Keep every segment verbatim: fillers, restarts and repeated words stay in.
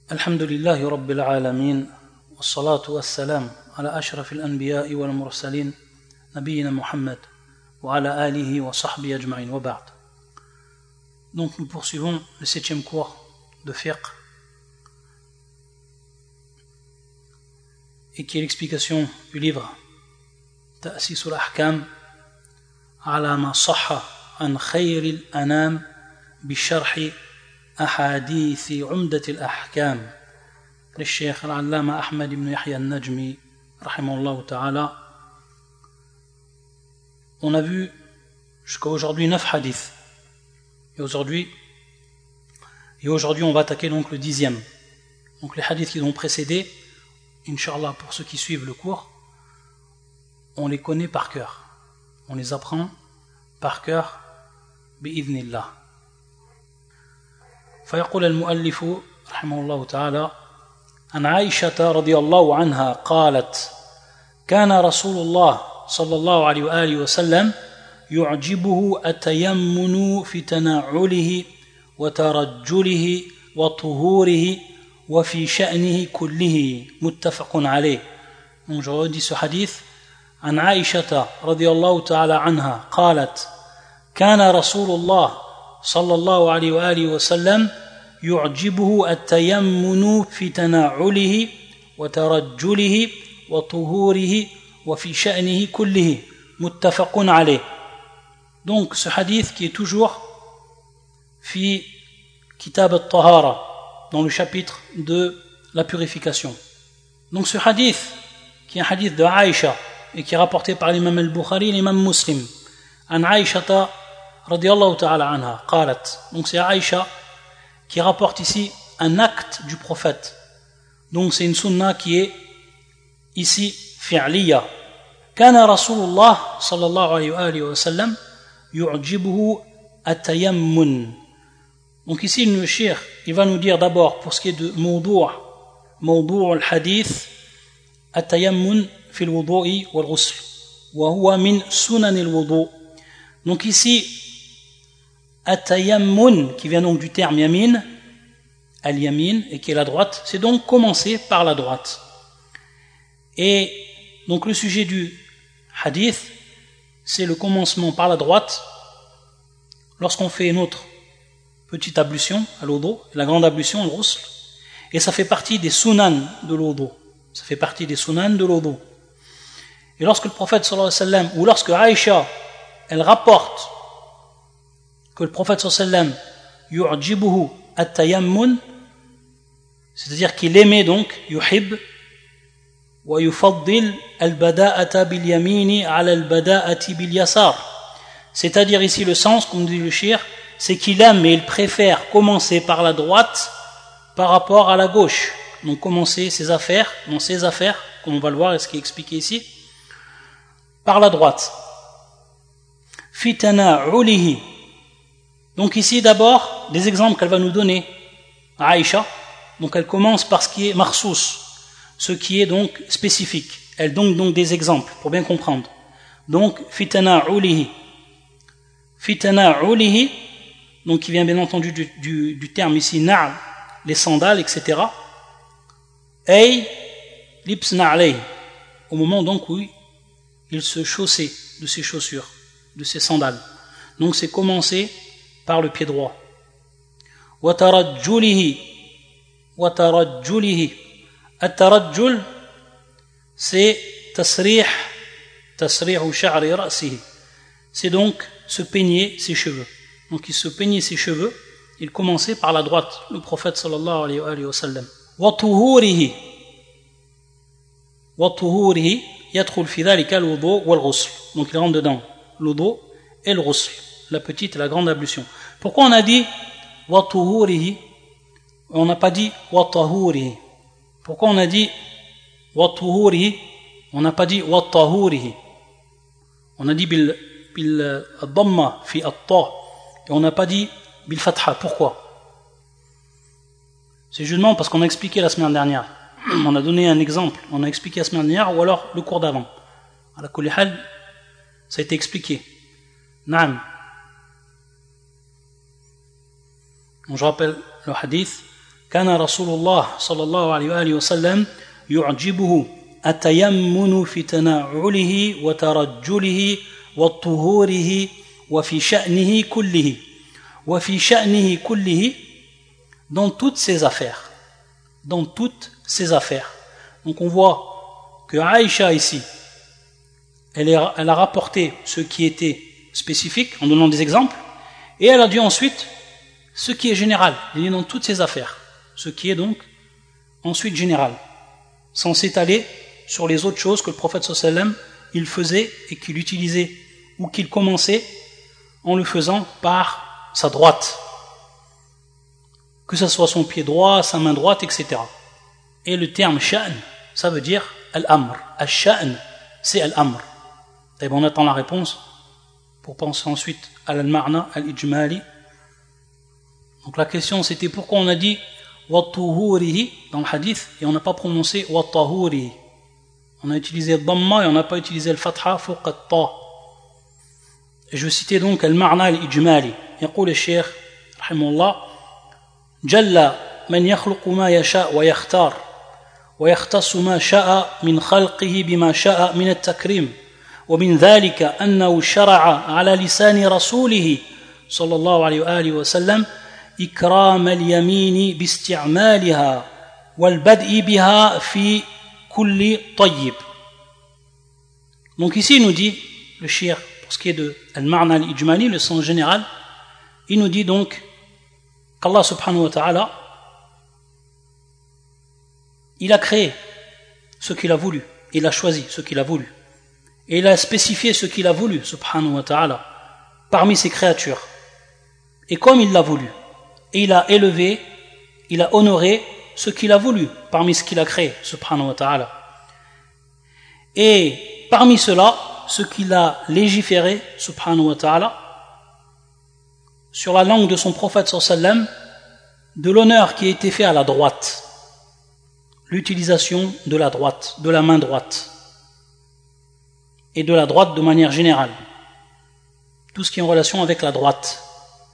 الحمد لله رب العالمين والصلاة والسلام على أشرف الأنبياء والمرسلين نبينا محمد وعلى آله وصحبه أجمعين وبعد. Donc nous poursuivons le septième cours de fiqh et qui est l'explication du livre تأسيس الأحكام على ما صح عن خير الأنام بشرح أحاديث عمدة الأحكام للشيخ العلامة أحمد بن يحيى النجمي رحمه الله تعالى. On a vu jusqu'à aujourd'hui neuf hadiths et aujourd'hui et aujourd'hui on va attaquer donc le dixième. Donc les hadiths qui ont précédé, Inch'Allah, pour ceux qui suivent le cours, on les connaît par cœur, on les apprend par cœur bi'idhnillah. فيقول المؤلف رحمه الله تعالى عن عائشة رضي الله عنها قالت كان رسول الله صلى الله عليه وآله وسلم يعجبه التيمن في تنعله وترجله وطهوره وفي شأنه كله متفق عليه. Donc je redis ce hadith. عن عائشة رضي الله تعالى عنها قالت كان رسول الله صلى الله عليه وآله وسلم يعجبه التيمن في تنعله وترجله وطهوره وفي شأنه كله متفق عليه. Donc ce hadith qui est toujours في كتاب الطهارة, dans le chapitre de la purification. Donc ce hadith qui est un hadith de Aïcha et qui est rapporté par l'imam al-Bukhari et l'imam Muslim. عن عائشة رضي الله تعالى عنها قالت. Donc c'est Aïcha qui rapporte ici un acte du prophète. Donc c'est une sunna qui est ici fi'liya. كان رسول الله صلى الله عليه وآله وسلم يعجبه التيمن. Donc ici le cheikh il va nous dire d'abord pour ce qui est de موضوع موضوع الحديث التيمن في الوضوء والغسل وهو من سنن الوضوء. Donc ici At-tayammun, qui vient donc du terme yamin, al-yamin, et qui est la droite, c'est donc commencer par la droite. Et donc le sujet du hadith, c'est le commencement par la droite, lorsqu'on fait une autre petite ablution, à l'odo, la grande ablution, le ghusl, et ça fait partie des sunan de l'odo. Ça fait partie des sunan de l'odo. Et lorsque le prophète sallallahu alayhi wa sallam, ou lorsque Aïcha, elle rapporte que le prophète sallallahu alayhi wa sallam yu'jibuhu at-tayammun, c'est-à-dire qu'il aimait donc yuhib wa yufaddil al-bada'ata bil yamini ala al-bada'ati bil yasar, c'est-à-dire ici le sens, comme dit le shir, c'est qu'il aime et il préfère commencer par la droite par rapport à la gauche. Donc commencer ses affaires, dans ses affaires, comme on va le voir et ce qui est expliqué ici, par la droite. Fitana ulihi. Donc ici d'abord des exemples qu'elle va nous donner à Aïcha. Donc elle commence par ce qui est marsous, ce qui est donc spécifique. Elle donne donc des exemples pour bien comprendre. Donc fitana ulihi, fitana ulihi, donc qui vient bien entendu du, du, du terme ici na', les sandales, et cetera. Ay libsna alayhi, au moment donc où il se chaussait de ses chaussures, de ses sandales. Donc c'est commencer par le pied droit. Wa tarajjulihi, wa tarajjulihi. At-tarajjul, c'est tasrih, tasrihu sha'ri ra'sihi. C'est donc se peigner ses cheveux. Donc il se peignait ses cheveux, il commençait par la droite, le prophète sallallahu alayhi wa sallam. Wa tuhurihi, wa tuhurihi yadkhul fi dhalika al-wudu wal ghusl. Donc il rentre dedans l'wudu et le ghusl, la petite et la grande ablution. Pourquoi on a dit wa tuhurihi, on n'a pas dit wa tahurihi? Pourquoi on a dit wa tuhurihi, on n'a pas dit wa tahurihi? On a dit bil bil dhamma fi at-ta et on n'a pas dit bil fatha. Pourquoi? C'est justement parce qu'on a expliqué la semaine dernière. On a donné un exemple, on a expliqué la semaine dernière ou alors le cours d'avant. À la kulli hal, ça a été expliqué. Naam. Donc je rappelle le hadith. كان رسول الله صلى الله عليه وآله وسلم يعجبه التيمن في تنعله وترجله وطهوره وفي شأنه كله وفي شأنه كله dans toutes ses affaires dans toutes ses affaires. Donc on voit que Aïcha ici elle, est, elle a rapporté ce qui était spécifique en donnant des exemples et elle a dit ensuite ce qui est général, il est dans toutes ses affaires, ce qui est donc ensuite général, sans s'étaler sur les autres choses que le prophète sallallahu alayhi wa sallam il faisait et qu'il utilisait ou qu'il commençait en le faisant par sa droite, que ce soit son pied droit, sa main droite, et cetera. Et le terme sha'n, ça veut dire al-amr. Al-sha'n, c'est al-amr. Et bon, on attend la réponse pour penser ensuite à al-ma'na, al-ijmali. Donc la question c'était pourquoi on a dit wa-tuhurihi dans le hadith et on n'a pas prononcé wa-tahurihi. On a utilisé le dhamma et on n'a pas utilisé le fatha fawqa at-ta. Et je vais citer donc al-ma'na al-ijmali. يقول الشيخ رحمه الله جل من يخلق ما يشاء ويختار ويختص ما شاء من خلقه بما شاء من التكريم ومن ذلك أنه شرع على لسان رسوله صلى الله عليه وآله وسلم إكرام اليمين باستعمالها والبدء بها في كل طيب. Donc ici il nous dit le shir pour ce qui est de al-ma'na al-ijmali, le sens général, il nous dit donc qu'Allah subhanahu wa ta'ala il a créé ce qu'il a voulu, il a choisi ce qu'il a voulu et il a spécifié ce qu'il a voulu subhanahu wa ta'ala parmi ses créatures et comme il l'a voulu et il a élevé, il a honoré ce qu'il a voulu parmi ce qu'il a créé subhanahu wa ta'ala et parmi cela ce qu'il a légiféré subhanahu wa ta'ala sur la langue de son prophète sallallahu alayhi wa sallam de l'honneur qui a été fait à la droite, l'utilisation de la droite, de la main droite et de la droite de manière générale, tout ce qui est en relation avec la droite,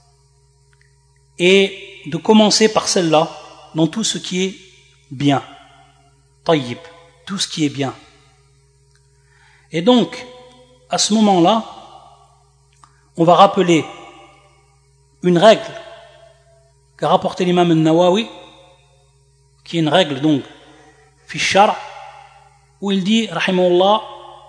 et de commencer par celle-là dans tout ce qui est bien, tayyib, tout ce qui est bien. Et donc à ce moment-là on va rappeler une règle qu'a rapporté l'imam al-Nawawi, qui est une règle donc fi shar', où il dit rahimahullah,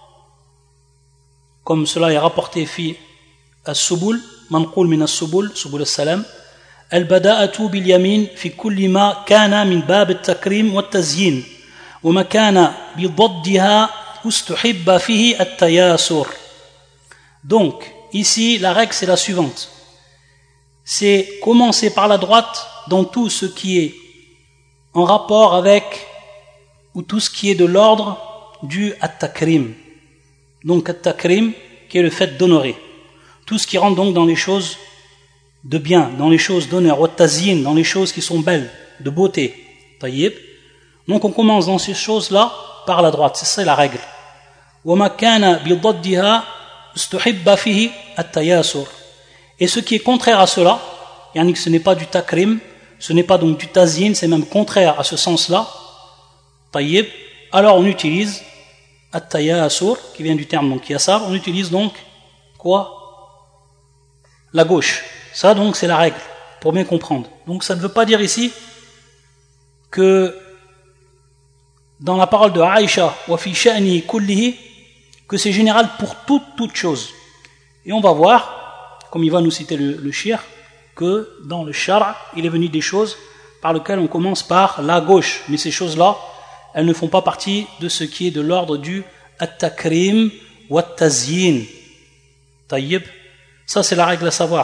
comme cela est rapporté fi as-subul manqul min as-subul subul as-salam, al-bada'atu bil yamin fi kulli ma kana min bab at-takrim wa at-tazyin wa ma kana bi daddiha ustuhibba fihi at-tayasur. Donc ici la règle c'est la suivante, c'est commencer par la droite dans tout ce qui est en rapport avec ou tout ce qui est de l'ordre du at-takrim. Donc at-takrim qui est le fait d'honorer, tout ce qui rentre donc dans les choses de bien, dans les choses d'honneur, wa tazyin, dans les choses qui sont belles, de beauté, tayyib. Donc on commence dans ces choses-là par la droite, c'est ça la règle. Wa ma kana bi daddiha ustuhibba fihi at-tayasur. Et ce qui est contraire à cela, yani que ce n'est pas du takrim, ce n'est pas donc du tazyin, c'est même contraire à ce sens-là, tayyib, alors on utilise at-tayasur, qui vient du terme donc yasar, on utilise donc quoi? La gauche. Ça donc c'est la règle, pour bien comprendre. Donc ça ne veut pas dire ici que dans la parole de Aïcha, wa fi sha'ni kullihi, que c'est général pour toute, toute chose. Et on va voir, comme il va nous citer le, le shir, que dans le shar', il est venu des choses par lesquelles on commence par la gauche. Mais ces choses-là, elles ne font pas partie de ce qui est de l'ordre du at-takrim wa at-tazyin. Tayyib. Ça, c'est la règle à savoir.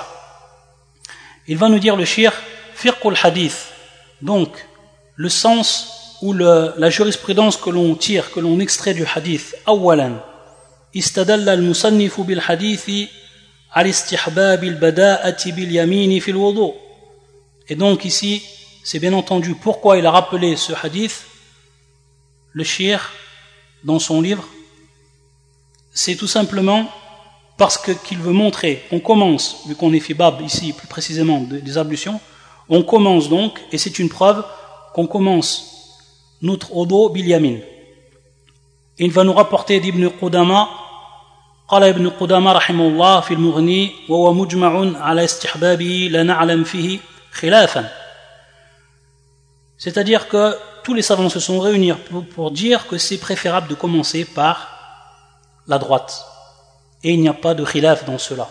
Il va nous dire le shir, fiqhul hadith. Donc, le sens ou le, la jurisprudence que l'on tire, que l'on extrait du hadith. Awalan, istadalla al-musannifu bil hadithi al-istihbab al-bada'ati bil yamini fil wudu. Et donc ici, c'est bien entendu pourquoi il a rappelé ce hadith, le shir, dans son livre. C'est tout simplement parce que qu'il veut montrer, on commence, vu qu'on est fi bab ici plus précisément des ablutions, On commence donc, et c'est une preuve qu'on commence notre wudu bil yamin. Il va nous rapporter d'Ibn Qudama, قال ابن قدامة رحمه الله في المغني وهو مجمع على استحبابه لا نعلم فيه خلافا. C'est-à-dire que tous les savants se sont réunis pour, pour dire que c'est préférable de commencer par la droite. Et il n'y a pas de khilaf dans cela.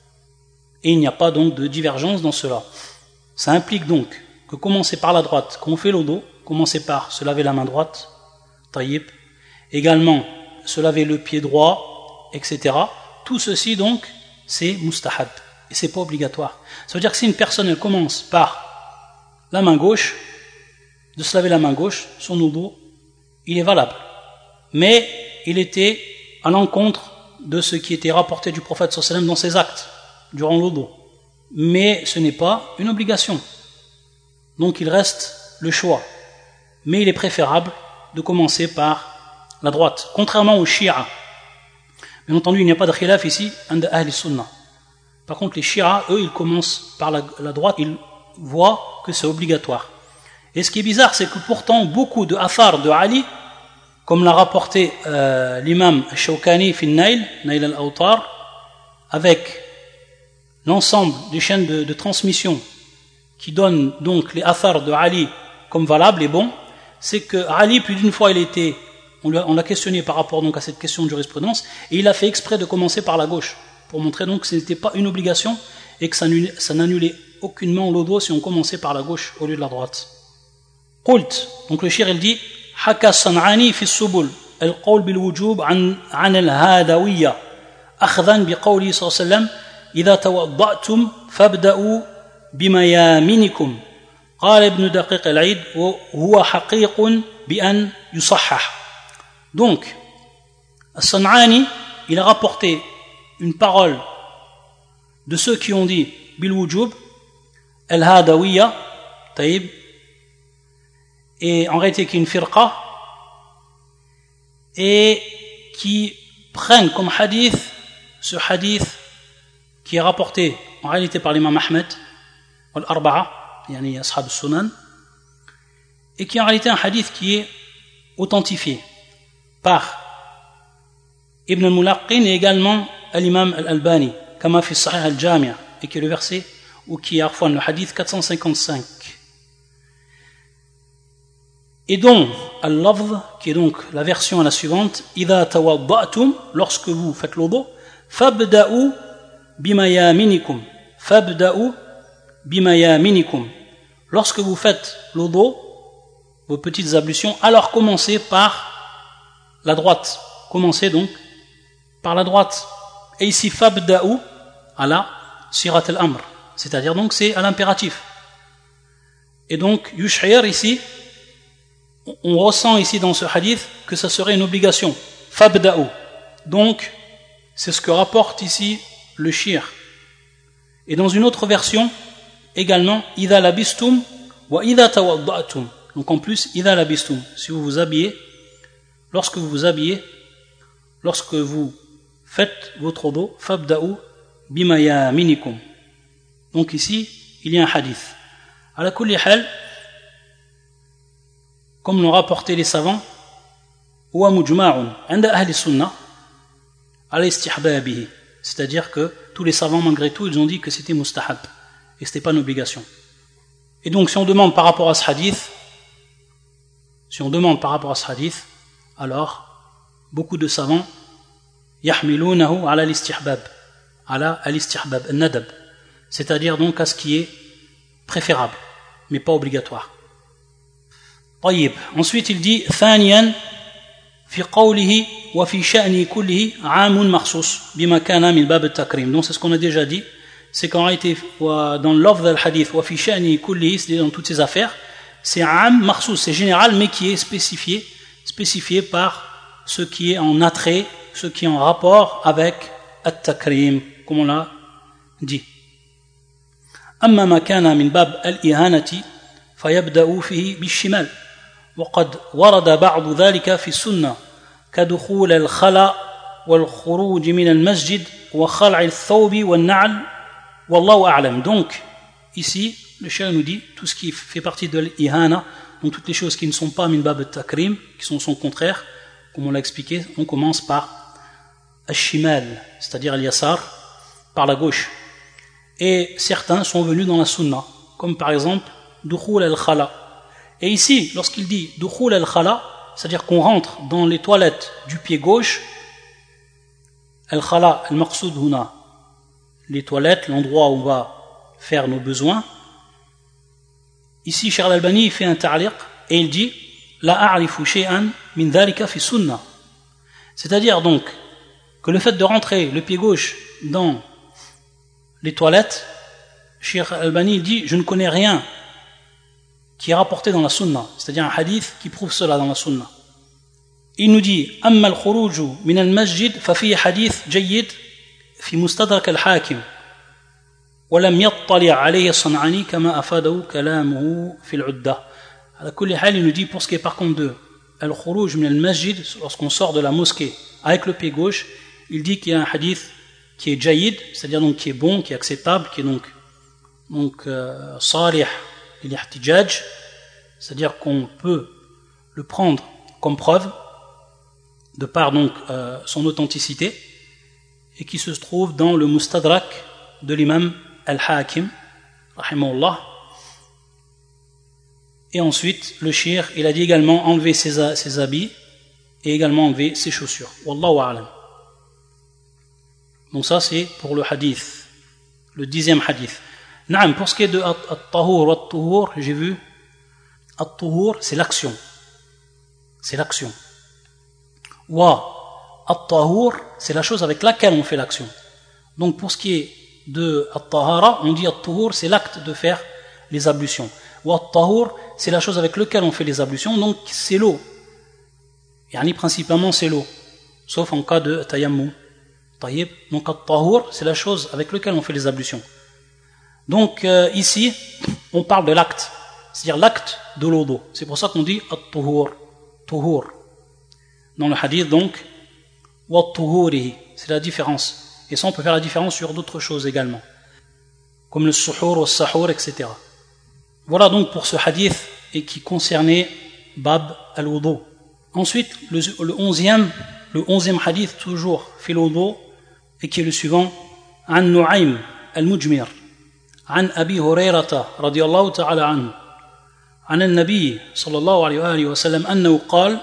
Et il n'y a pas donc de divergence dans cela. Ça implique donc que commencer par la droite, quand on fait le dos, commencer par se laver la main droite, taïb, également se laver le pied droit, et cetera. Tout ceci donc, c'est mustahab. Et c'est pas obligatoire. Ça veut dire que si une personne elle commence par la main gauche, de se laver la main gauche, son wudu, il est valable. Mais il était à l'encontre de ce qui était rapporté du prophète sallallahu alayhi wa sallam dans ses actes, durant le wudu. Mais ce n'est pas une obligation. Donc il reste le choix. Mais il est préférable de commencer par la droite. Contrairement aux Shia. Bien entendu, il n'y a pas de khilaf ici, عند أهل السنة. Par contre, les Shia, eux, ils commencent par la, la droite, ils voient que c'est obligatoire. Et ce qui est bizarre, c'est que pourtant, beaucoup de athar de Ali, comme l'a rapporté euh, l'imam Shawkani fi Nail, Nail al-Awtar, avec l'ensemble des chaînes de, de transmission qui donnent donc les athar de Ali comme valables et bons, c'est que Ali, plus d'une fois, il était, on l'a, on l'a questionné par rapport donc à cette question de jurisprudence, et il a fait exprès de commencer par la gauche, pour montrer donc que ce n'était pas une obligation et que ça, ça n'annulait aucunement l'odo si on commençait par la gauche au lieu de la droite. قلت, donc le shir il dit حكى الصنعاني في السبل القول بالوجوب عن عن الهادوية أخذا بقوله صلى الله عليه وسلم إذا توضأتم فابدأوا بميامنكم قال ابن دقيق العيد وهو حقيق بأن يصحح. Donc الصنعاني il a rapporté une parole de ceux qui ont dit bil wujub al hadawiya taïb, et en réalité qui est une firqa et qui prennent comme hadith ce hadith qui est rapporté en réalité par l'imam Ahmed al-Arba'a, yani ashab al-Sunan, et qui est en réalité un hadith qui est authentifié par Ibn al-Mulaqqin et également l'imam al-Albani kama fi sahih al-Jami', et qui est le verset ou qui est Arfan, le hadith quatre cent cinquante-cinq. Et donc, al-lafz, qui est donc la version à la suivante, idha tawadda'tum, lorsque vous faites l'odo, fabda'u bimayaminikum, fabda'u bimayaminikum. Lorsque vous faites l'odo, vos petites ablutions, alors commencez par la droite. Commencez donc par la droite. Et ici, fabda'u, ala sirat al-amr, c'est-à-dire donc c'est à l'impératif. Et donc, yush'ir ici, on ressent ici dans ce hadith que ça serait une obligation. Fabda'u. Donc, c'est ce que rapporte ici le shir. Et dans une autre version, également, idha labistum wa idha tawadda'tum. Donc en plus, idha labistum. Si vous vous habillez, lorsque vous vous habillez, lorsque vous faites votre wudu, fabda'u bimayaminikum. Donc ici, il y a un hadith. Ala kulli hal, comme l'ont rapporté les savants, huwa mujma'un 'inda ahli sunnah ala istihbabihi, c'est-à-dire que tous les savants malgré tout ils ont dit que c'était mustahab et c'était pas une obligation. Et donc si on demande par rapport à ce hadith, si on demande par rapport à ce hadith, alors beaucoup de savants yahmilunahu ala al-istihbab, ala al-istihbab, al-nadab, c'est-à-dire donc à ce qui est préférable mais pas obligatoire. طيب. Ensuite il dit ثانيا في قوله وفي شأنه كله عام مخصوص بما كان من باب التكريم. Donc c'est ce qu'on a déjà dit, c'est qu'en réalité dans l'offre del hadith وفي شأنه كله, c'est dans toutes ces affaires, c'est عام مخصوص, c'est général mais qui est spécifié spécifié par ce qui est en attrait, ce qui est en rapport avec التكريم, comme on l'a dit. أما ما كان من باب الإهانة فيبدأ فيه بالشمال, وقد ورد بعض ذلك في السنة كدخول الخلاء والخروج من المسجد وخلع الثوب والنعل والله أعلم. Donc ici, le cheikh nous dit tout ce qui fait partie de l'ihana, donc toutes les choses qui ne sont pas min bab al-takrim, qui sont son contraire, comme on l'a expliqué, on commence par al-shimal, c'est-à-dire al-yasar, par la gauche. Et certains sont venus dans la sunna, comme par exemple dukhul al-khala. Et ici, lorsqu'il dit dukhul al-khala, c'est-à-dire qu'on rentre dans les toilettes du pied gauche, al-khala, al-maqsoud huna, les toilettes, l'endroit où on va faire nos besoins. Ici, Cheikh Al-Albani fait un ta'liq et il dit la a'rifu shay'an min dhalika fi sunnah. C'est-à-dire donc que le fait de rentrer le pied gauche dans les toilettes, Cheikh Al-Albani dit je ne connais rien qui est rapporté dans la sunna, c'est-à-dire un hadith qui prouve cela dans la sunna. Il nous dit amma al-khuruj min al-masjid fa fi hadith jayyid fi mustadrak al-hakim ولم يطلع عليه الصنعاني كما أفاده كلامه في العدة. على كل حال il nous dit pour ce qui est par contre de al-khuruj min al-masjid, lorsqu'on sort de la mosquée avec le pied gauche, il dit qu'il y a un hadith qui est jayyid, c'est-à-dire donc qui est bon, qui est acceptable, qui est donc donc euh, salih lil-ihtijaj, c'est-à-dire qu'on peut le prendre comme preuve de par donc euh, son authenticité, et qui se trouve dans le mustadrak de l'imam Al-Hakim, rahimahullah. Et ensuite, le shir, il a dit également enlever ses, ses habits et également enlever ses chaussures. Wallahu a'lam. Donc ça, c'est pour le hadith, le dixième hadith. Naam, pour ce qui est de at-tahur, at-tuhur, j'ai vu, at-tuhur, c'est l'action. C'est l'action. Wa, at-tahur, c'est la chose avec laquelle on fait l'action. Donc pour ce qui est de at-tahara, on dit at-tuhur, c'est l'acte de faire les ablutions. Ou at-tahur, c'est la chose avec laquelle on fait les ablutions, donc c'est l'eau. Yani principalement c'est l'eau, sauf en cas de tayammum. Tayyib. Donc at-tahur, c'est la chose avec laquelle on fait les ablutions. Donc euh, ici, on parle de l'acte, c'est-à-dire l'acte de l'eau. C'est pour ça qu'on dit at-tuhur, tuhur. Dans le hadith donc, wa at-tuhurihi, c'est la différence. Et ça, on peut faire la différence sur d'autres choses également, comme le suhour, le sahour, et cetera. Voilà donc pour ce hadith et qui concernait Bab al-Wudu. Ensuite, le, le onzième, le onzième hadith, toujours fil wudu, et qui est le suivant, An Nu'aym al-Mujmir, An Abi Hurayrata, radiyallahu ta'ala anhu, An al-Nabi, sallallahu alayhi wa sallam, annahu qal,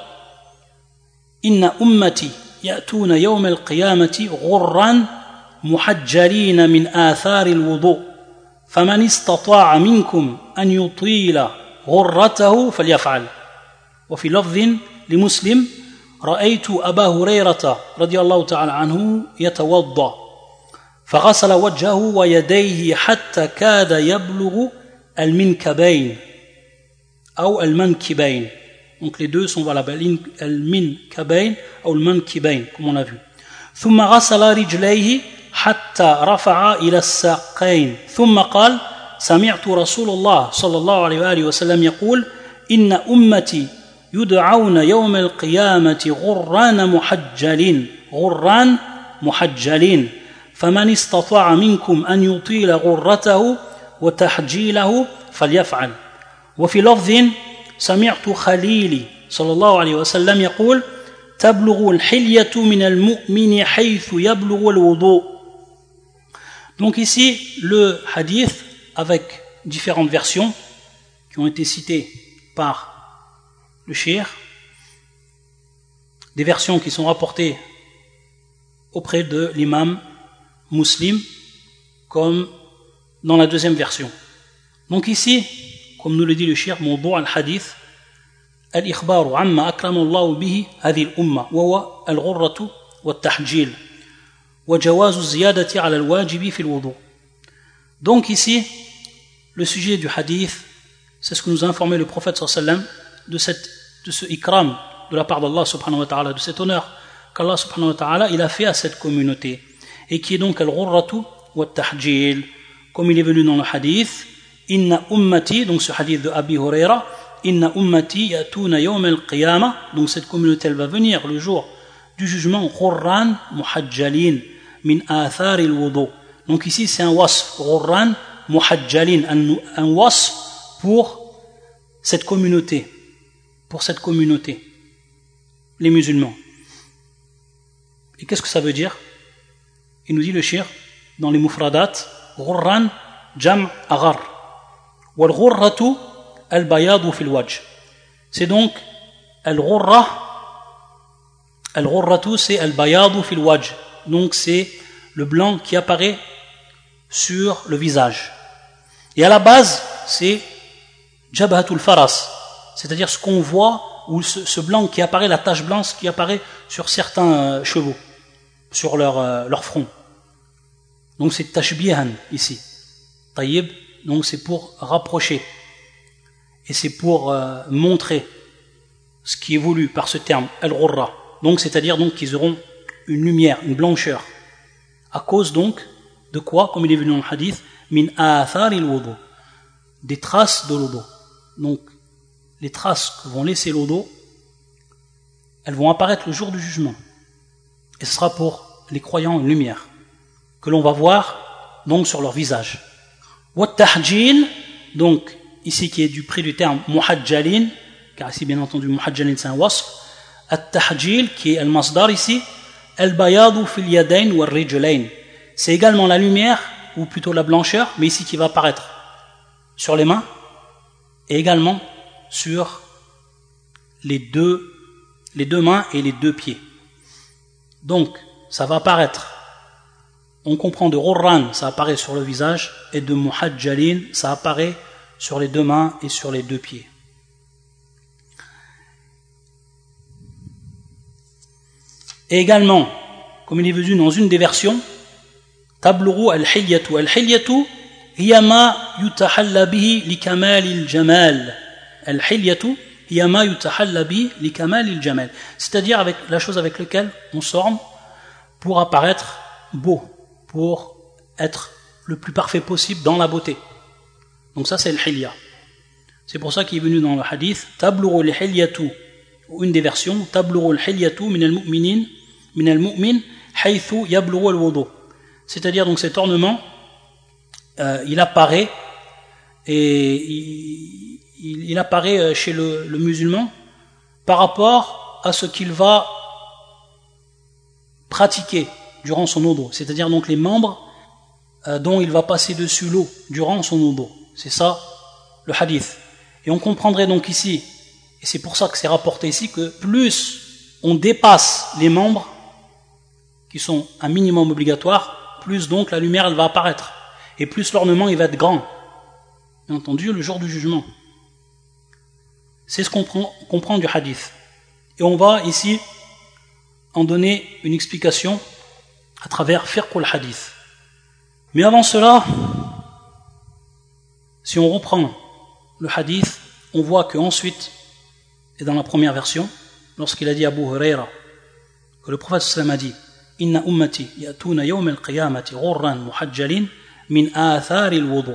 Inna ummati يأتون يوم القيامة غرا محجلين من آثار الوضوء فمن استطاع منكم أن يطيل غرته فليفعل. وفي لفظ لمسلم رأيت أبا هريرة رضي الله تعالى عنه يتوضأ فغسل وجهه ويديه حتى كاد يبلغ المنكبين أو المنكبين. Donc les deux sont valables, al-min-kabayn ou al-man-kibayn, comme on a vu. ثم غسل رجليه حتى رفع إلى الساقين ثم قال سمعت رسول الله صلى الله عليه وآله وسلم يقول إن أمتي يدعون يوم القيامة غران محجلين غران محجلين فمن استطاع منكم أن يطيل غرته وتحجيله فليفعل. وفي لفظ سمعت خليلي صلى الله عليه وسلم يقول تبلغ الحلية من المؤمن حيث يبلغ الوضوء. Donc ici le hadith avec différentes versions qui ont été citées par le cheikh, des versions qui sont rapportées auprès de l'imam Muslim comme dans la deuxième version. Donc ici, comme nous le dit le cheikh, موضوع الحديث الإخبار عما أكرم الله به هذه الأمة وهو الغرة والتحجيل وجواز الزيادة على الواجب في الوضوء. Donc ici, le sujet du hadith, c'est ce que nous a informé le prophète sallallahu alayhi wa sallam de, cette, de ce ikram de la part d'Allah subhanahu wa ta'ala, de cet honneur qu'Allah subhanahu wa ta'ala il a fait à cette communauté, et qui est donc al-ghurratu wa tahjil, comme il est venu dans le hadith, inna ummati, donc ce hadith de Abi Huraira, inna ummati yatuna yawm al-qiyamah, donc cette communauté elle va venir le jour du jugement, ghurran muhajjalin min athar al-wudu. Donc ici c'est un wasf, ghurran muhajjalin, un, un wasf pour cette communauté, pour cette communauté, les musulmans. Et qu'est-ce que ça veut dire? Il nous dit le shir dans les mufradat, ghurran jam' aghar, wal ghurratu al bayadu fil wajh. C'est donc al ghurra, al ghurratu c'est al bayadu fil wajh, donc c'est le blanc qui apparaît sur le visage. Et à la base, c'est jabhatul faras, c'est-à-dire ce qu'on voit, ou ce, ce blanc qui apparaît, la tache blanche qui apparaît sur certains euh, chevaux, sur leur, euh, leur front. Donc c'est tashbihan ici. Tayyib, donc c'est pour rapprocher. Et c'est pour euh, montrer ce qui est voulu par ce terme, al-ghurra. Donc c'est-à-dire donc qu'ils auront une lumière, une blancheur. À cause donc de quoi, comme il est venu dans le hadith, min athar il-wudu, des traces de l'odo. Donc les traces que vont laisser l'odo, elles vont apparaître le jour du jugement. Et ce sera pour les croyants une lumière que l'on va voir donc sur leur visage. Wa tahjil, donc ici qui est du prix du terme muhajjalin, car ici bien entendu muhajjalin c'est un wasf. At-tahjil qui est al-masdar ici, al-bayadu fil yadayn wal rijlayn. C'est également la lumière, ou plutôt la blancheur, mais ici qui va apparaître sur les mains, et également sur les deux, les deux mains et les deux pieds. Donc, ça va apparaître, on comprend de ghurran, ça apparaît sur le visage, et de muhajjalin, ça apparaît sur les deux mains et sur les deux pieds. Et également, comme il est vu dans une des versions, tablughu al-hilyatu. Al-hilyatu hiya ma yutahalla bihi li kamal al-jamal. Al-hilyatu hiya ma yutahalla bihi li kamal al-jamal. C'est-à-dire avec la chose avec laquelle on s'orne pour apparaître beau, pour être le plus parfait possible dans la beauté. Donc ça c'est al-hilya. C'est pour ça qu'il est venu dans le hadith tablughu al-hilyatu, une des versions, tablughu al-hilyatu min al-mu'minin min al-mu'min haythu yablughu al-wudu. C'est-à-dire donc cet ornement, euh, il apparaît et il, il, il apparaît chez le, le musulman par rapport à ce qu'il va pratiquer durant son wudu. C'est-à-dire donc les membres euh, dont il va passer dessus l'eau durant son wudu. C'est ça le hadith. Et on comprendrait donc ici, et c'est pour ça que c'est rapporté ici, que plus on dépasse les membres qui sont un minimum obligatoire, plus donc la lumière elle va apparaître, et plus l'ornement il va être grand, bien entendu le jour du jugement. C'est ce qu'on comprend, comprend du hadith, et on va ici en donner une explication à travers fiqhul hadith. Mais avant cela, si on reprend le hadith, on voit que ensuite, et dans la première version, lorsqu'il a dit à Abu Huraira que le prophète sallam a dit Inna ummati yatuna yawm al-qiyamati ghurran muhajjalin min athar al-wudu.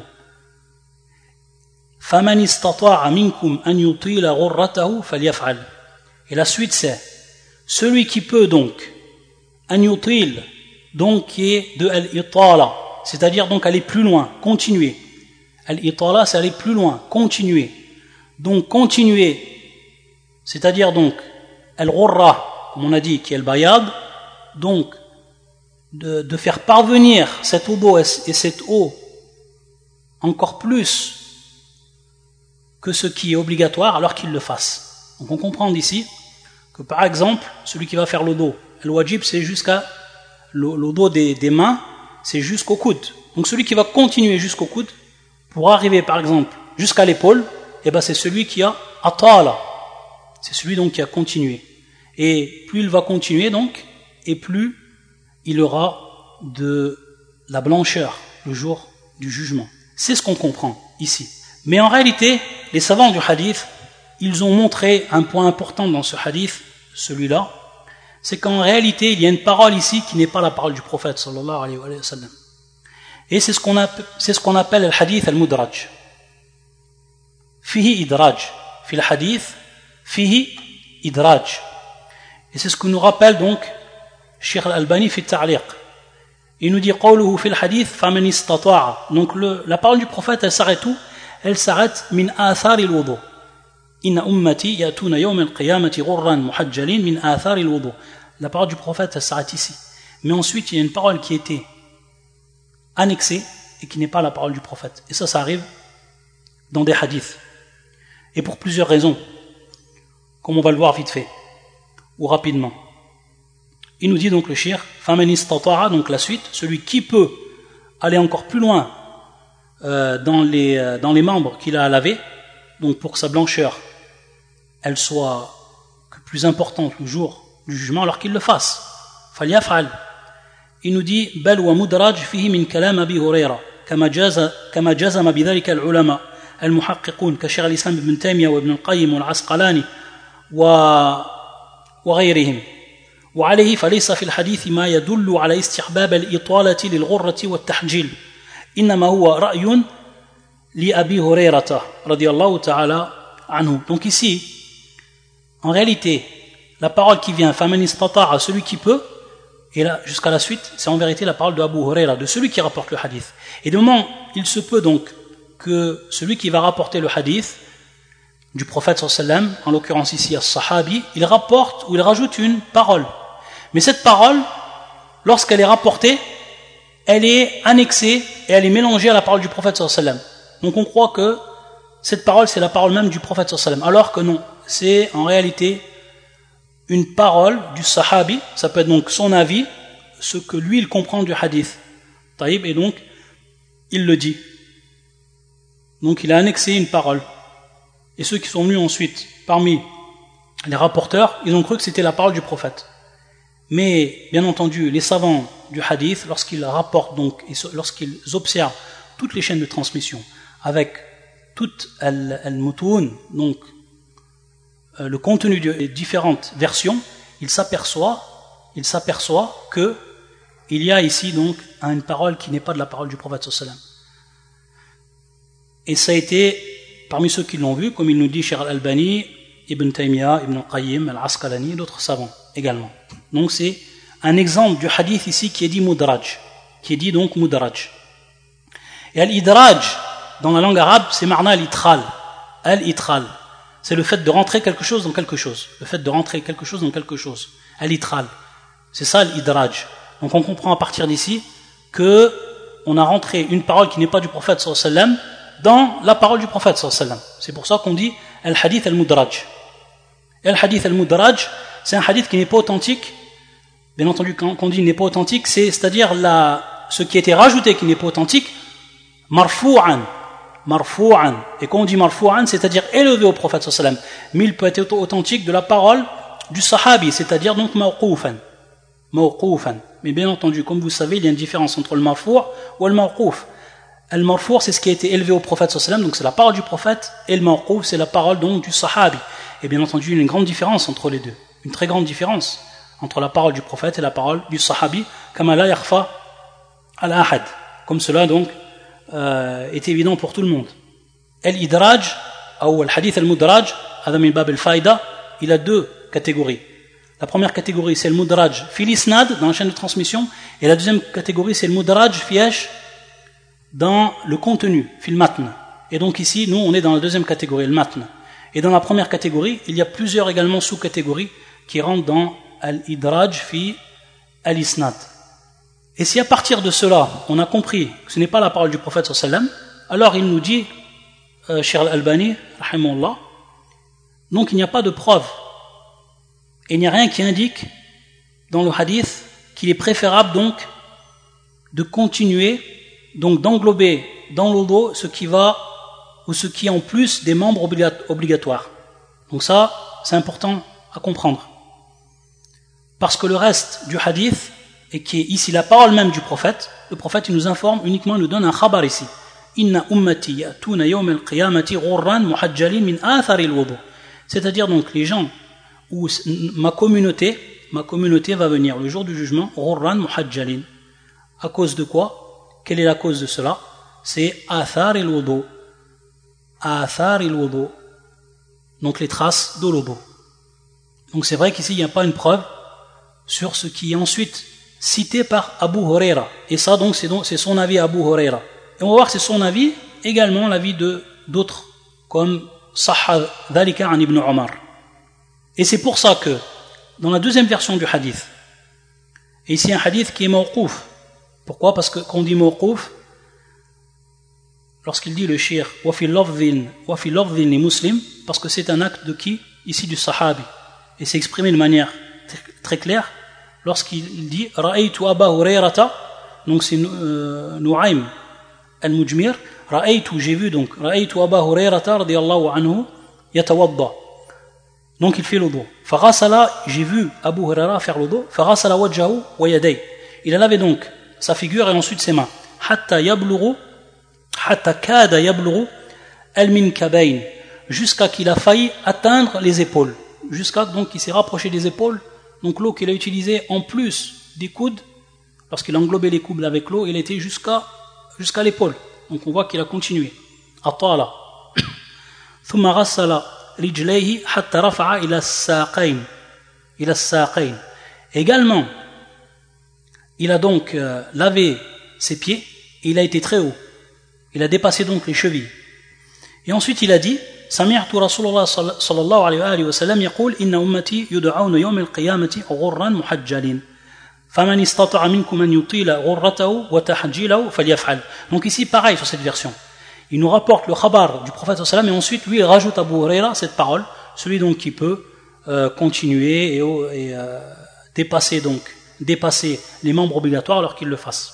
Faman istata'a minkum an yutila ghurratahu falyaf'al. Et la suite c'est celui qui peut donc an yutil, donc qui est de al-itala, c'est-à-dire donc aller plus loin, continuer. Al-itala c'est aller plus loin, continuer. Donc continuer, c'est-à-dire donc al-ghurra, comme on a dit, qui est al-bayad, donc de, de faire parvenir cette eau et cette eau encore plus que ce qui est obligatoire, alors qu'il le fasse. Donc on comprend d'ici que par exemple, celui qui va faire l'odo, le wajib c'est jusqu'à l'odo des, des mains, c'est jusqu'au coude. Donc celui qui va continuer jusqu'au coude, pour arriver par exemple jusqu'à l'épaule, et ben c'est celui qui a atala, c'est celui donc qui a continué. Et plus il va continuer donc, et plus il aura de la blancheur le jour du jugement. C'est ce qu'on comprend ici. Mais en réalité, les savants du hadith, ils ont montré un point important dans ce hadith, celui-là, c'est qu'en réalité, il y a une parole ici qui n'est pas la parole du prophète sallallahu alayhi wa sallam. Et c'est ce qu'on appelle, c'est ce qu'on appelle le hadith al-mudraj. Fihi idraj. Fi al-hadith, fihi idraj. Et c'est ce que nous rappelle donc Cheikh al-Albani fi ta'liq. Il nous dit قوله في الحديث فمن استطاع. Donc le, la parole du prophète, elle s'arrête où? Elle s'arrête من آثار الوضوء. إن أمتي يأتون يوم القيامة غرا محجلين من آثار الوضوء. La parole du prophète, elle s'arrête ici. Mais ensuite, il y a une parole qui était annexée et qui n'est pas la parole du prophète. Et ça, ça arrive dans des hadiths. Et pour plusieurs raisons, comme on va le voir vite fait, ou rapidement. Il nous dit donc le shir, فَمَنِ اسْتَطَاعَ, donc la suite, celui qui peut aller encore plus loin euh, dans, les, euh, dans les membres qu'il a à laver, donc pour que sa blancheur, elle soit plus importante le jour du jugement, alors qu'il le fasse. فَلْيَفْعَلْ. Il nous dit بل ومدرج فيه من كلام أبي هريرة كما جاز كما جزم بذلك العلماء المحققون كشيخ الإسلام ابن تيمية وابن القيم والعسقلاني وغيرهم وعليه فليس في الحديث ما يدل على استحباب الإطالة للغرة والتحجيل إنما هو رأي لأبي هريرة رضي الله تعالى عنه. Donc ici, en réalité, la parole qui vient فمن استطاع, celui qui peut, et là, jusqu'à la suite, c'est en vérité la parole de Abu Huraira, de celui qui rapporte le hadith. Et du moment, il se peut donc que celui qui va rapporter le hadith du prophète sallallahu alayhi wa sallam, en l'occurrence ici as-sahabi, il rapporte ou il rajoute une parole. Mais cette parole, lorsqu'elle est rapportée, elle est annexée et elle est mélangée à la parole du prophète sallallahu alayhi wa sallam. Donc on croit que cette parole, c'est la parole même du prophète sallallahu alayhi wa sallam, alors que non, c'est en réalité une parole du sahabi, ça peut être donc son avis, ce que lui il comprend du hadith. Taïb, et donc il le dit. Donc il a annexé une parole. Et ceux qui sont venus ensuite, parmi les rapporteurs, ils ont cru que c'était la parole du prophète. Mais bien entendu, les savants du hadith, lorsqu'ils rapportent donc, et lorsqu'ils observent toutes les chaînes de transmission, avec toutes al-mutoun, donc le contenu des différentes versions, il s'aperçoit, il s'aperçoit que il y a ici donc une parole qui n'est pas de la parole du prophète sallallahu alayhi wa sallam. Et ça a été parmi ceux qui l'ont vu, comme il nous dit Cheikh Al-Albani, Ibn Taymiyyah, Ibn Al-Qayyim, Al-Asqalani, et d'autres savants également. Donc c'est un exemple du hadith ici qui est dit mudraj, qui est dit donc mudraj. Et al-idraj dans la langue arabe, c'est marna al-itral, al-itral. C'est le fait de rentrer quelque chose dans quelque chose. Le fait de rentrer quelque chose dans quelque chose. Al-itral. C'est ça l'idraj. Donc on comprend à partir d'ici que on a rentré une parole qui n'est pas du prophète sallallahu alayhi wa sallam dans la parole du prophète sallallahu alayhi wa sallam. C'est pour ça qu'on dit al-hadith al-mudraj. Et al-hadith al-mudraj, c'est un hadith qui n'est pas authentique. Bien entendu, quand on dit n'est pas authentique, c'est, c'est-à-dire la, ce qui a été rajouté qui n'est pas authentique, marfou'an. Marfou'an. Et quand on dit marfou'an, c'est-à-dire élevé au prophète sallallahu alayhi wa sallam. Mais il peut être authentique de la parole du sahabi, c'est-à-dire donc mawqoufan. Mawqoufan. Mais bien entendu, comme vous savez, il y a une différence entre le marfou' ou le mawqouf. Le marfou' c'est ce qui a été élevé au prophète sallallahu alayhi wa sallam, donc c'est la parole du prophète, et le mawqouf c'est la parole donc du sahabi. Et bien entendu, il y a une grande différence entre les deux. Une très grande différence entre la parole du prophète et la parole du sahabi, kama la yakhfa al-ahad. Comme cela donc Euh, est évident pour tout le monde. Al-idraj, ou al-hadith al-mudraj, adam al-bab al-faïda, il a deux catégories. La première catégorie, c'est le mudraj fil isnad, dans la chaîne de transmission, et la deuxième catégorie, c'est le mudraj fiyesh, dans le contenu, fil matn. Et donc ici, nous, on est dans la deuxième catégorie, le matn. Et dans la première catégorie, il y a plusieurs également sous-catégories qui rentrent dans al-idraj fi al-isnad. Et si à partir de cela, on a compris que ce n'est pas la parole du prophète sallallahu alayhi wa sallam, alors il nous dit, euh, Cheikh Al-Albani, rahimahullah, donc il n'y a pas de preuve, et il n'y a rien qui indique dans le hadith qu'il est préférable donc de continuer, donc d'englober dans l'odo ce qui va, ou ce qui est en plus des membres obligatoires. Donc ça, c'est important à comprendre. Parce que le reste du hadith, et qui est ici la parole même du prophète, le prophète il nous informe uniquement, il nous donne un khabar ici. Inna ummati ya'tuna yawm al-qiyamati ghurran muhajjalin min athari al-wudu. C'est-à-dire donc les gens où ma communauté, ma communauté va venir le jour du jugement ghurran muhajjalin. À cause de quoi? Quelle est la cause de cela? C'est athar al-wudu. Athar al-wudu. Donc les traces de l'wudu. Donc c'est vrai qu'ici il n'y a pas une preuve sur ce qui ensuite cité par Abu Huraira. Et ça, donc, c'est, donc, c'est son avis Abu Huraira. Et on va voir que c'est son avis, également l'avis de, d'autres, comme Sahha Dhalika an Ibn Omar. Et c'est pour ça que, dans la deuxième version du hadith, et ici un hadith qui est mawqouf. Pourquoi? Parce que quand on dit mawqouf, lorsqu'il dit le shir, wa fi lafdhin, wa fi lafdhin li muslim, parce que c'est un acte de qui? Ici du sahabi. Et c'est exprimé de manière très claire, lorsqu'il dit Ra'aytu Aba Hurayrata, donc c'est euh, Nu'aym al-Mujmir, Ra'aytu, j'ai vu donc, Ra'aytu Aba Hurayrata radiyallahu anhu yatawadda. Donc il fait l'odo. Farasala, j'ai vu Abu Huraira faire l'odo. Farasala wajhahu wa yaday. Il a lavé donc sa figure et ensuite ses mains. Hatta yablughu, hatta kada yablughu al-minkabayn, jusqu'à qu'il a failli atteindre les épaules. Jusqu'à donc qu'il s'est rapproché des épaules. Donc l'eau qu'il a utilisée en plus des coudes, lorsqu'il a englobé les coudes avec l'eau, il était jusqu'à jusqu'à l'épaule. Donc on voit qu'il a continué. Atala. Thumma ghassala rijlayhi hatta rafa'a ila as-saqayn. Ila as-saqayn. Également, il a donc euh, lavé ses pieds et il a été très haut. Il a dépassé donc les chevilles. Et ensuite il a dit سمعت رسول الله صلى الله عليه وآله وسلم يقول إن أمتي يدعون يوم القيامة غرا محجلين فمن استطاع منكم أن يطيل غرته وتحجيله فليفعل. Donc ici pareil sur cette version. Il nous rapporte le khabar du prophète sallallahu alayhi wa sallam et ensuite lui il rajoute à Abu Huraira cette parole, celui donc qui peut euh, continuer et, et euh, dépasser donc dépasser les membres obligatoires alors qu'il le fasse.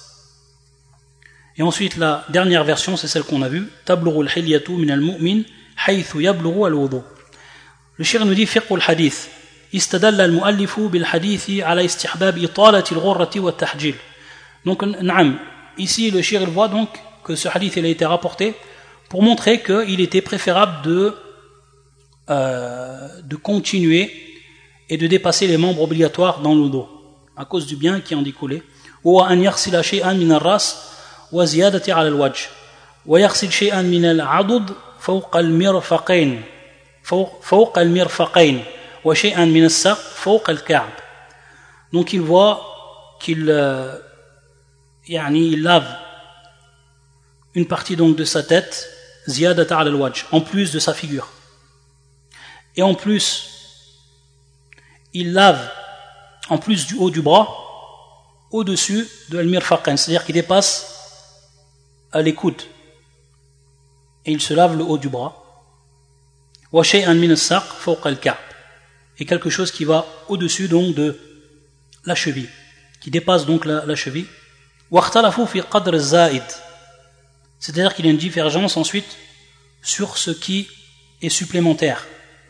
Et ensuite la dernière version c'est celle qu'on a vue, tablughu al-hilyatu min al-mu'min حيث يبلغ الوضوء. Le cheikh nous dit فقه الحديث استدل المؤلف بالحديث على استحباب إطالة الغرة والتحجيل. Donc نعم, ici le cheikh voit donc que ce hadith il a été rapporté pour montrer qu'il était préférable de euh, de continuer et de dépasser les membres obligatoires dans le dos à cause du bien qui en découlait. وأن يغسل شيئا من الرأس وزيادة على الوجه ويغسل شيئا من العضد فوق المرفقين فوق, فوق المرفقين وشيئا من الساق فوق الكعب. Donc il voit qu'il euh, يعني il lave une partie donc de sa tête زيادة على الوجه, en plus de sa figure, et en plus il lave en plus du haut du bras au-dessus de al-mirfaqain, c'est-à-dire qu'il dépasse les coudes, et il se lave le haut du bras. Et quelque chose qui va au-dessus donc de la cheville, qui dépasse donc la, la cheville. C'est-à-dire qu'il y a une divergence ensuite sur ce qui est supplémentaire.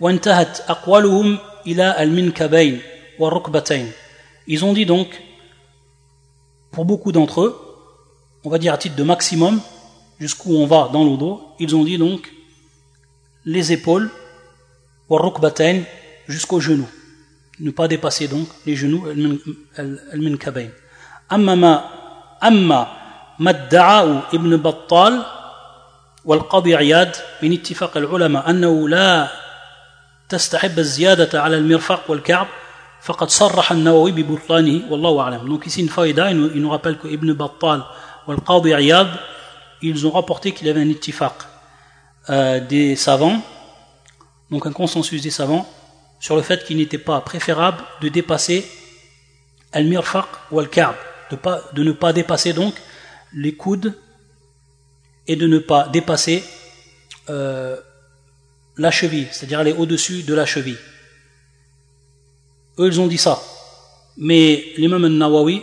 Ils ont dit donc, pour beaucoup d'entre eux, on va dire à titre de maximum, jusqu'où on va dans le dos, ils ont dit donc les épaules, jusqu'aux genoux, ne pas dépasser donc les genoux, al-minkabayn. Amma ma amma madda'u ibn Battal wal Qadi Iyad min ittifaq al-ulama annahu la tastahib az-ziyadata ala al-mirfaq wal ka'b faqad sarraha an-Nawawi bi butlanihi wallahu a'lam. Donc ici une faïda, il nous, il nous rappelle que Ibn Battal wal Qadi Iyad, ils ont rapporté qu'il y avait un ittifaq euh, des savants, donc un consensus des savants, sur le fait qu'il n'était pas préférable de dépasser al-mirfaq ou al-ka'b, de, de ne pas dépasser donc les coudes et de ne pas dépasser euh, la cheville, c'est-à-dire aller au-dessus de la cheville. Eux, ils ont dit ça. Mais l'imam al-Nawawi,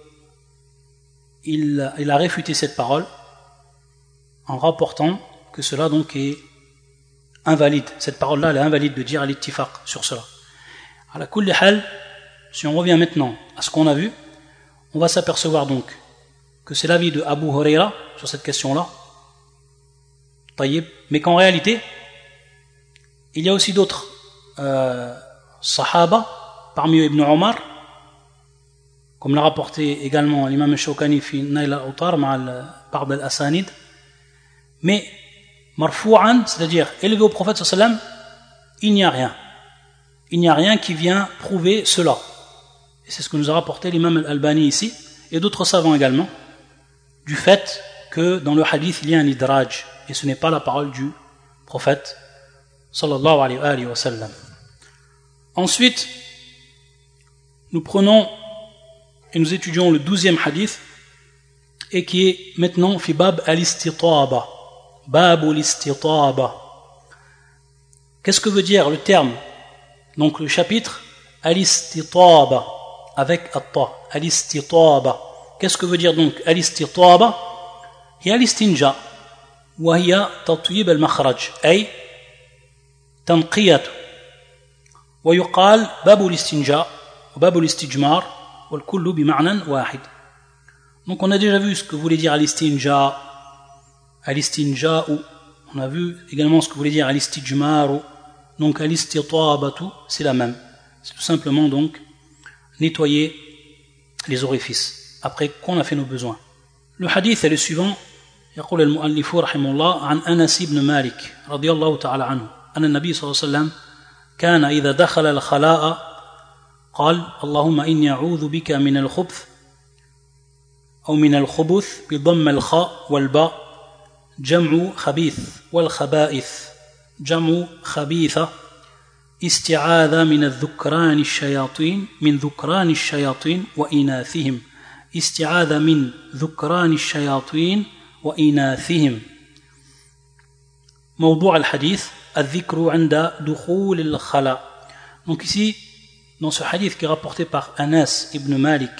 il, il a réfuté cette parole en rapportant que cela donc est invalide. Cette parole-là, elle est invalide de dire al-ittifaq sur cela. À la kulli hal, si on revient maintenant à ce qu'on a vu, on va s'apercevoir donc que c'est l'avis de Abu Huraira sur cette question-là, taïb, mais qu'en réalité, il y a aussi d'autres euh, sahaba, parmi eux Ibn Omar, comme l'a rapporté également l'imam al-Shawkani fi Nail al-Awtar ma'al ba'd al-Asanid, mais marfou'an, c'est-à-dire élevé au prophète sallam, il n'y a rien. Il n'y a rien qui vient prouver cela. et c'est ce que nous a rapporté l'imam al-Albani ici, et d'autres savants également, du fait que dans le hadith il y a un idraj, et ce n'est pas la parole du prophète sallallahu alayhi wa sallam. Ensuite, nous prenons et nous étudions le douzième hadith, et qui est maintenant fi bab al-istitaba, bab al-istitaba. Qu'est-ce que veut dire le terme? Donc le chapitre al-istitaba avec at-ta, al-istitaba. Qu'est-ce que veut dire donc al-istitaba? هي الاستنجاء وهي تطيب المخرج أي تنقية ويقال باب الاستنجاء وباب الاستجمار والكل بمعنى واحد. Donc on a déjà vu ce que voulait dire al-istinja, al-istinja, on a vu également ce que voulait dire al-istijmar. Donc al-istitabatu, c'est la même, c'est tout simplement donc nettoyer les orifices après qu'on a fait nos besoins. Le hadith est le suivant. يقول المؤلف رحمه الله عن أنس بن مالك رضي الله تعالى عنه أن النبي صلى الله عليه وسلم كان إذا دخل الخلاء قال اللهم إني أعوذ بك من الخبث أو من الخبث بضم الخاء والباء جمع خبيث والخبائث جمع خبيثة استعاذ من الذكران الشياطين من ذكران الشياطين وإناثهم استعاذ من ذكران الشياطين وإناثهم. موضوع الحديث الذكر عند دخول الخلاء. Donc ici, dans ce hadith qui est rapporté par Anas ibn Malik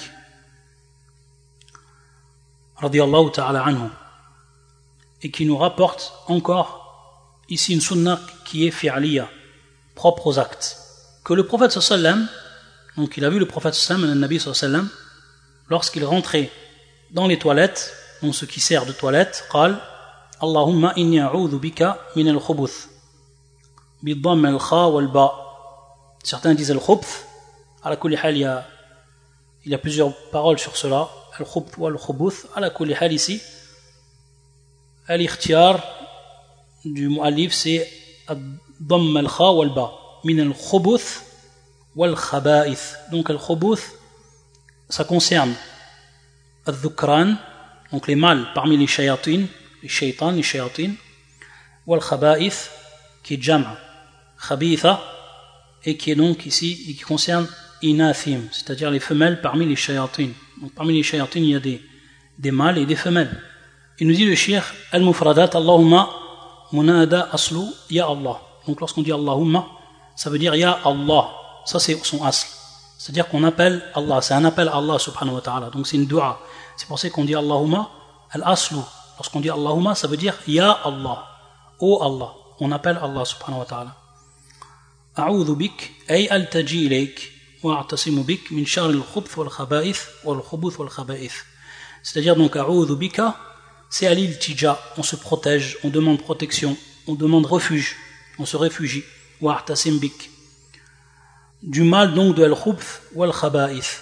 radiyallahu ta'ala anhu, et qui nous rapporte encore ici une sunna qui est fi'liya, propre aux actes, que le prophète sallallahu, donc il a vu le prophète sallallahu, le Nabi sallallahu, lorsqu'il rentrait dans les toilettes, donc ce qui sert de toilette, قال اللهم إني أعوذ بك من الخبث بالضم الخاء والباء. Certains disent al-khubth. À la kulli hal, il y a il y a plusieurs paroles sur cela. Al-khubth ou al-khubuth. À la kulli hal ici, al-ikhtiyar du mu'allif c'est ad-damm al-kha wal-ba min al-khubuth wal-khaba'ith. Donc al-khubuth, ça concerne al-dhukran, donc les mâles parmi les shayatin, les shaitans, les shayatin, wal-khaba'ith qui est jam' khabitha, et qui est donc ici et qui concerne inathim, c'est-à-dire les femelles parmi les shayatin. Donc parmi les shayatin il y a des, des mâles et des femelles. Il nous dit le cheikh al-mufradat Allahumma munada aslu ya Allah. Donc lorsqu'on dit Allahumma, ça veut dire ya Allah, ça c'est son asl, c'est-à-dire qu'on appelle Allah, c'est un appel à Allah subhanahu wa ta'ala, donc c'est une dua. C'est pour ça qu'on dit Allahumma al-aslu. Lorsqu'on dit Allahumma, ça veut dire ya Allah, ô Allah, on appelle Allah subhanahu wa ta'ala. أعوذ بك أي ألتجي إليك وأعتصم بك من شر الخبث والخبائث والخبث والخبائث. C'est-à-dire donc أعوذ بك, c'est à l'iltija, on se protège, on demande protection, on demande refuge, on se réfugie. وأعتصم بك, du mal donc de al-khubth wal-khaba'ith.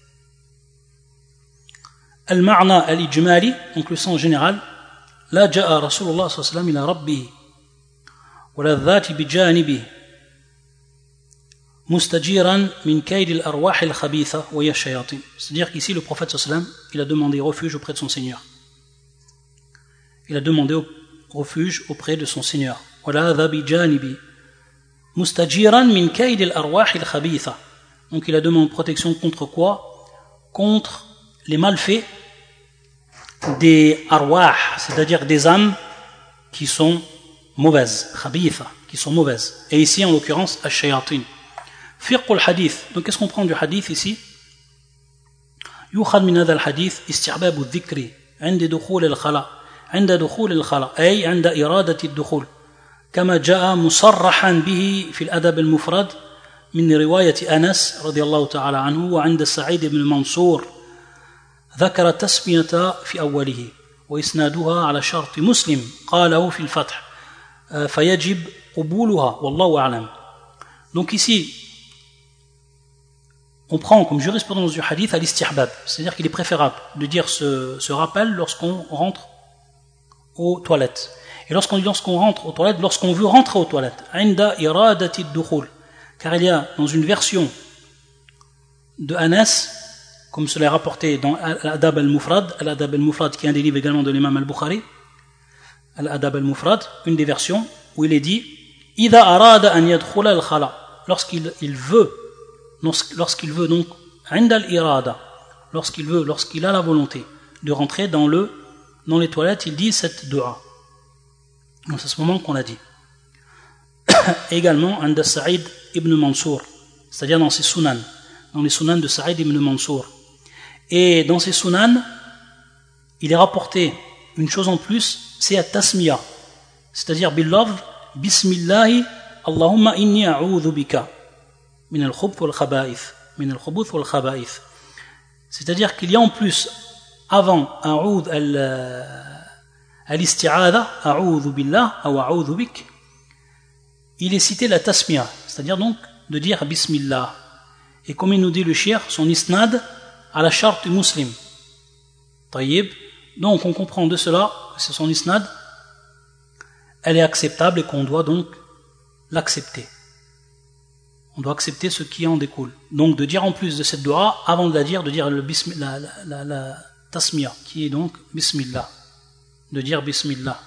المعنى الإجمالي, donc le sens général, لا جاء رسول الله صلى الله عليه وسلم إلى ربه ولذات بجانبه mustajiran min kayd al-arwah al-khabitha wa ya shayatin. C'est-à-dire qu'ici le prophète sallallahu alayhi wa sallam, il a demandé refuge auprès de son Seigneur. Il a demandé refuge auprès de son Seigneur. Wala dha bi janibi mustajiran min kayd al-arwah al-khabitha. Donc il a demandé protection contre quoi? Contre les malfaits des arwah, c'est-à-dire des âmes qui sont mauvaises, khabitha, qui sont mauvaises. Et ici en l'occurrence ash-shayatin. فقه الحديث. Donc qu'est-ce qu'on prend du hadith ici? يؤخذ من هذا الحديث استحباب الذكر عند دخول الخلاء عند دخول الخلاء أي عند إرادة الدخول كما جاء مصرحا به في الأدب المفرد من رواية أنس رضي الله تعالى عنه وعند سعيد بن منصور ذكر تسمية في أوله وإسنادها على شرط مسلم قاله في الفتح فيجب قبولها والله أعلم. Donc ici on prend comme jurisprudence du hadith à l'istihbab, c'est-à-dire qu'il est préférable de dire ce, ce rappel lorsqu'on rentre aux toilettes. Et lorsqu'on dit lorsqu'on rentre aux toilettes, lorsqu'on veut rentrer aux toilettes, inda iradati dukhul, car il y a dans une version de Anas, comme cela est rapporté dans Al-Adab al-Mufrad, Al-Adab al-Mufrad qui est un des livres également de l'imam al-Bukhari, Al-Adab al-Mufrad, une des versions, où il est dit Ida arada an yadkhula al-khala, lorsqu'il il veut, lorsqu'il veut donc, inda al-irada, lorsqu'il veut, lorsqu'il a la volonté de rentrer dans, le, dans les toilettes, il dit cette dua. Donc c'est ce moment qu'on a dit. Également, Anda Sa'id ibn Mansour, c'est-à-dire dans ses sunan, dans les sunan de Sa'id ibn Mansour. Et dans ces sunan, il est rapporté une chose en plus, c'est at-tasmiya, c'est-à-dire billah, bismillahi, Allahumma inni a'udhu bika min al-khubth wal khaba'ith, min al-khubuth wal khaba'ith. C'est-à-dire qu'il y a en plus, avant a'udh al-isti'adha, a'udhu billah, ou a'udhu bik, il est cité la tasmiya, c'est-à-dire donc de dire bismillah. Et comme il nous dit le shir, son isnad à la charte muslim. Tayyib. Donc on comprend de cela que c'est son isnad, elle est acceptable et qu'on doit donc l'accepter. On doit accepter ce qui en découle. Donc de dire en plus de cette dua, avant de la dire, de dire le bismillah, la, la, la, la tasmiya, qui est donc bismillah. De dire bismillah.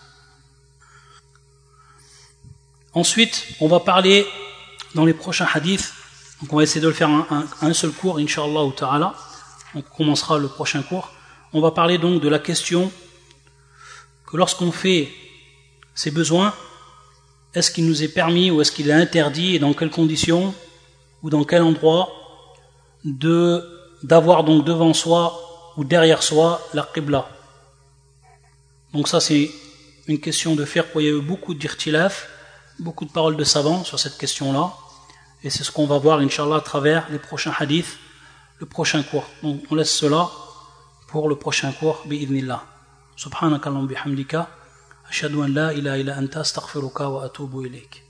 Ensuite, on va parler dans les prochains hadiths. Donc on va essayer de le faire un, un, un seul cours, Inch'Allah ou ta'ala. On commencera le prochain cours. On va parler donc de la question que lorsqu'on fait ses besoins, est-ce qu'il nous est permis ou est-ce qu'il est interdit et dans quelles conditions ou dans quel endroit de, d'avoir donc devant soi ou derrière soi la qibla. Donc ça c'est une question de fiqh où il y a eu beaucoup d'irtilaf, beaucoup de paroles de savants sur cette question-là. Et c'est ce qu'on va voir, Inch'Allah, à travers les prochains hadiths, le prochain cours. Donc, on laisse cela pour le prochain cours, bi'idhnillah. Subhanakallahumma bihamdika, ashhadu an la ilaha illa anta astaghfiruka wa atubu ilayk.